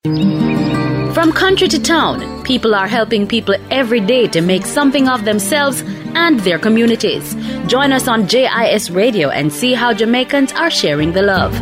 From country to town, people are helping people every day to make something of themselves and their communities. Join us on JIS Radio and see how Jamaicans are sharing the love.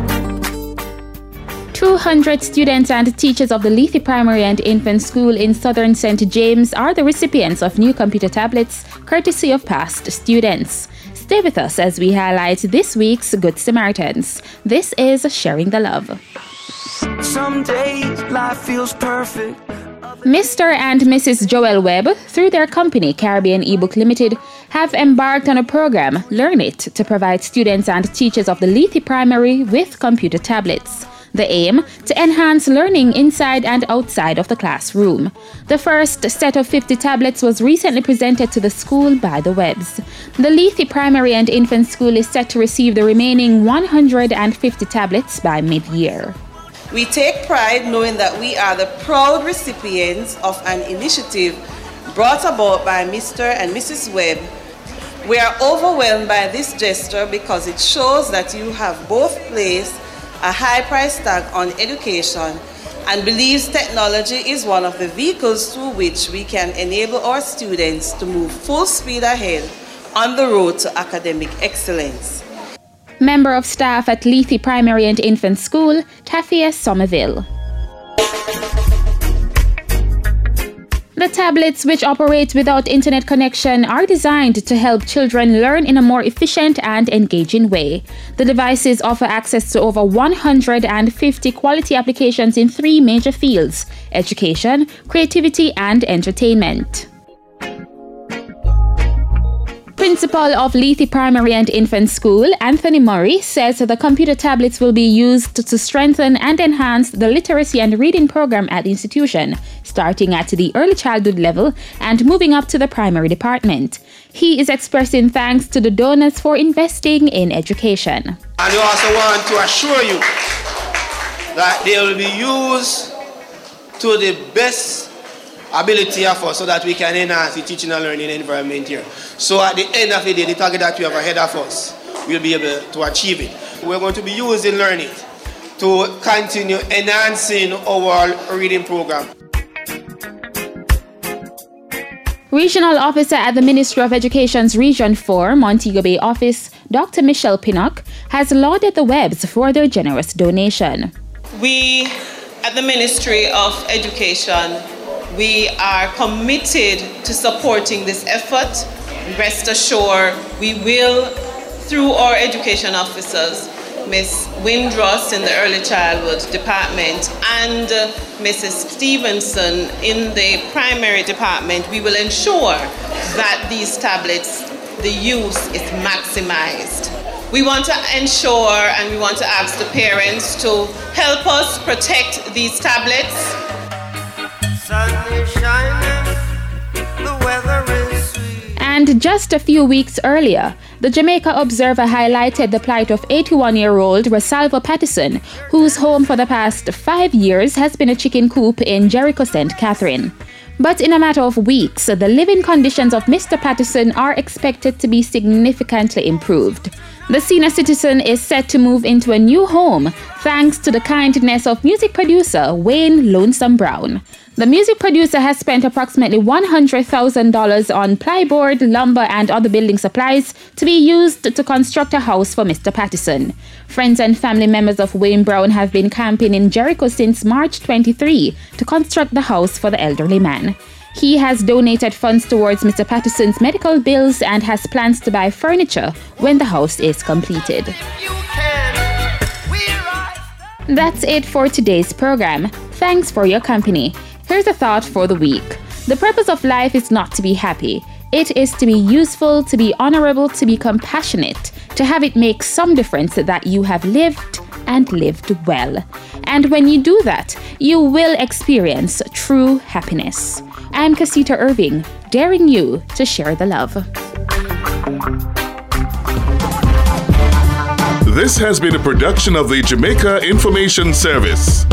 200 students and teachers of the Lethe Primary and Infant School in Southern St. James are the recipients of new computer tablets, courtesy of past students. Stay with us as we highlight this week's Good Samaritans. This is Sharing the Love. Some days life feels perfect. Mr. and Mrs. Joel Webb, through their company Caribbean eBook Limited, have embarked on a program, Learn It, to provide students and teachers of the Lethe Primary with computer tablets. The aim, to enhance learning inside and outside of the classroom. The first set of 50 tablets was recently presented to the school by the Webbs. The Lethe Primary and Infant School is set to receive the remaining 150 tablets by mid-year. We take pride knowing that we are the proud recipients of an initiative brought about by Mr. and Mrs. Webb. We are overwhelmed by this gesture because it shows that you have both placed a high price tag on education and believes technology is one of the vehicles through which we can enable our students to move full speed ahead on the road to academic excellence. Member of staff at Lethe Primary and Infant School, Tafia Somerville. The tablets, which operate without internet connection, are designed to help children learn in a more efficient and engaging way. The devices offer access to over 150 quality applications in 3 major fields: education, creativity, and entertainment. Principal of Lethe Primary and Infant School, Anthony Murray, says the computer tablets will be used to strengthen and enhance the literacy and reading program at the institution, starting at the early childhood level and moving up to the primary department. He is expressing thanks to the donors for investing in education. And we also want to assure you that they will be used to the best ability of us so that we can enhance the teaching and learning environment here. So at the end of the day, the target that we have ahead of us, we'll be able to achieve it. We're going to be using Learn It to continue enhancing our reading program. Regional Officer at the Ministry of Education's Region 4, Montego Bay office, Dr. Michelle Pinnock, has lauded the Webbs for their generous donation. We at the Ministry of Education, we are committed to supporting this effort. Rest assured, we will, through our education officers, Ms. Windross in the Early Childhood Department and Mrs. Stevenson in the Primary Department, we will ensure that these tablets, the use is maximized. We want to ensure and we want to ask the parents to help us protect these tablets. Sun is shining, the weather is sweet. And just a few weeks earlier, the Jamaica Observer highlighted the plight of 81-year-old Rosalvo Patterson, whose home for the past 5 years has been a chicken coop in Jericho St. Catherine. But in a matter of weeks, the living conditions of Mr. Patterson are expected to be significantly improved. The senior citizen is set to move into a new home thanks to the kindness of music producer Wayne Lonesome Brown. The music producer has spent approximately $100,000 on plyboard, lumber, and other building supplies to be used to construct a house for Mr. Patterson. Friends and family members of Wayne Brown have been camping in Jericho since March 23 to construct the house for the elderly man. He has donated funds towards Mr. Patterson's medical bills and has plans to buy furniture when the house is completed. That's it for today's program. Thanks for your company. Here's a thought for the week. The purpose of life is not to be happy. It is to be useful, to be honorable, to be compassionate, to have it make some difference that you have lived and lived well. And when you do that, you will experience true happiness. I'm Casita Irving, daring you to share the love. This has been a production of the Jamaica Information Service.